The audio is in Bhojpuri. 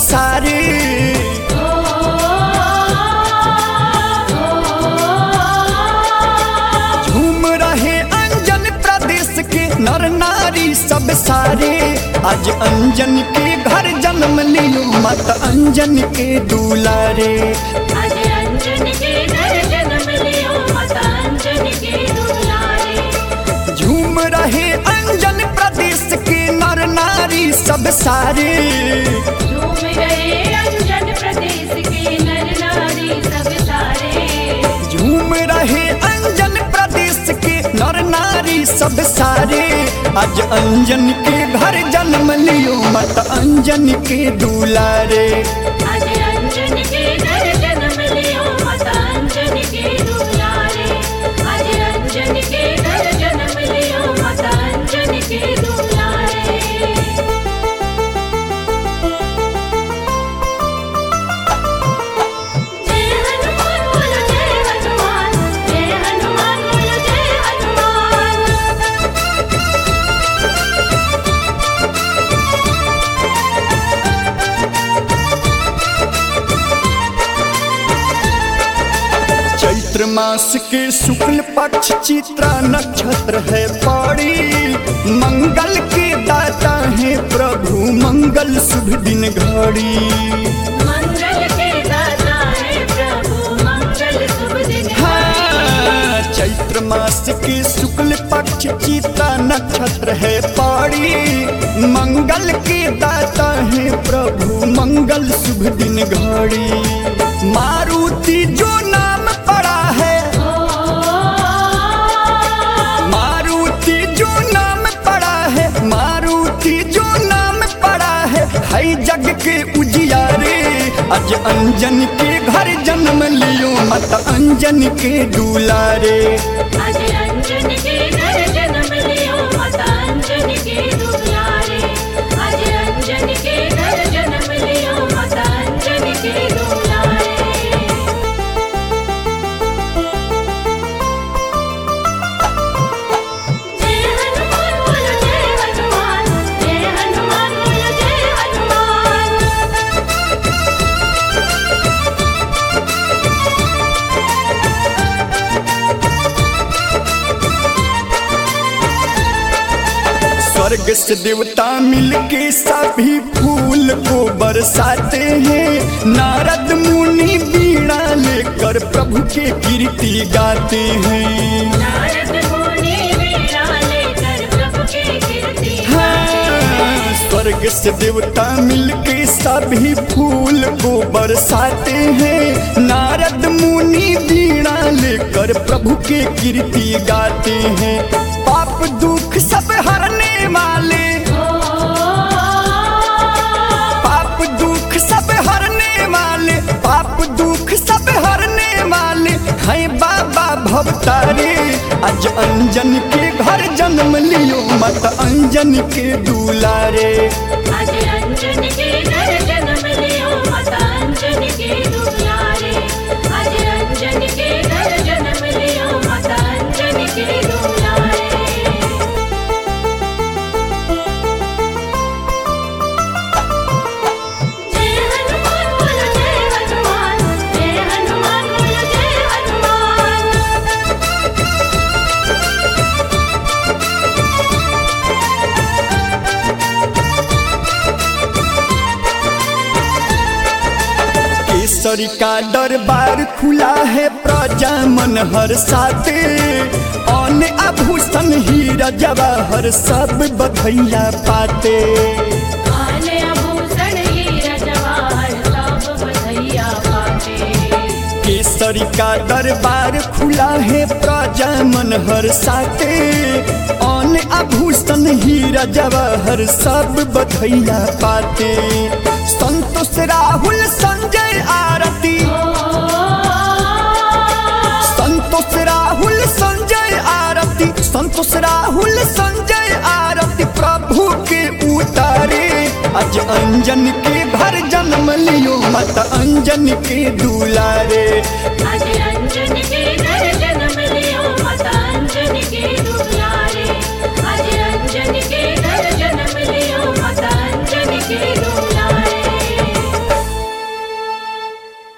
सारे। झूम रहे अंजन प्रदेश के नर नारी सब सारे। आज अंजन के घर जन्म लियो माता अंजन के दुलारे। आज अंजन के घर जन्म लियो माता अंजन के दुलारे। झूम रहे अंजन प्रदेश के नर नारी सब सारे। झूम रहे अंजन प्रदेश के नर नारी सब सारे। झूम रहे अंजन प्रदेश के नर नारी सब सारे। आज अंजन के घर जन्म लियो माता अंजन के दुलारे। आज अंजन के घर जन्म लियो माता अंजन के दुलारे। आज अंजन के घर जन्म लियो माता अंजन के दुलारे। जय हनुमान बोलो जय हनुमान, जय हनुमान बोलो जय हनुमान। चैत्र मास के शुक्ल पक्ष चित्रा नक्षत्र है पौड़ी। मंगल के दाता है प्रभु मंगल शुभ दिन घड़ी। मंगल के दाता है प्रभु मंगल शुभ दिन। हाँ, चैत्र मास के शुक्ल पक्ष चित्रा नक्षत्र है पौड़ी। मंगल के दाता है प्रभु मंगल शुभ दिन घड़ी। मारुति जो नाम पड़ा है, मारुति जो नाम पड़ा है, मारुति जो नाम पड़ा है जग के उजियारे। आज अंजन के घर जन्म लियो माता अंजन के दुलारे। आज अंजन के घर जन्म लियो माता अंजन के दुलारे। आज अंजन के घर जन्म लियो माता अंजन के दुलारे। जय हनुमान बोलो जय हनुमान, जय हनुमान बोलो जय हनुमान। स्वर्ग से देवता मिलके सभी फूल को बरसाते हैं। नारद मुनि बीड़ा लेकर प्रभु के कीर्ति गाते हैं। नारद मुनि वीणा लेकर प्रभु के कीर्ति हाँ, स्वर्ग से देवता मिलके सभी फूल को बरसाते हैं। नारद मुनि बीड़ा लेकर प्रभु के कीर्ति गाते हैं। पाप दुख सब हरने वाले, पाप दुख सब हरने वाले, पाप दुख सब हरने वाले हैं बाबा भवतारे। आज अंजन के घर जन्म लियो माता अंजन के दुलारे। आज अंजन के घर जन्म लियो माता अंजन के दुलारे। आज अंजन के घर जन्म लियो माता अंजन के दुलारे। जय हनुमान बोलो जय हनुमान, जय हनुमान बोलो जय हनुमान। केसरी का दरबार खुला है प्रजा मन हर साथे। अन आभूषण हीरा जवाहर सब बधैया पाते। आने आभूषण हीरा जवाहर सब बधैया पाते। केसरी का दरबार खुला है प्रजा मन हर साथे। अन आभूषण हीरा जवाहर सब बधैया पाते। संतोष राहुल संजय आरती, संतोष राहुल संजय आरती, संतोष राहुल संजय आरती प्रभु के उतारे। आज अंजन के घर जन्म लियो माता अंजन के दुलारे। आज